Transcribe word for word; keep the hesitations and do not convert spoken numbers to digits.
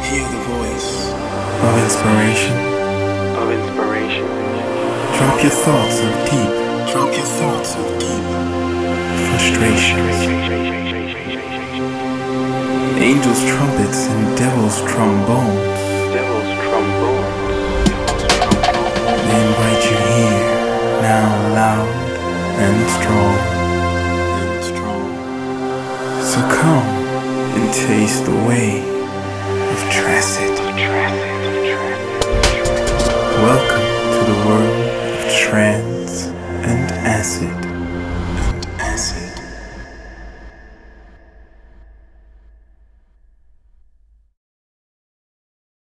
Hear the voice of inspiration. of inspiration. Drop your thoughts of deep Drop your thoughts of deep frustrations. Angels' trumpets and devils' trombones. Devil's trombones. They invite you here, now loud and strong. And strong. So come and taste the way of Tracid. Welcome to the world of trance and acid.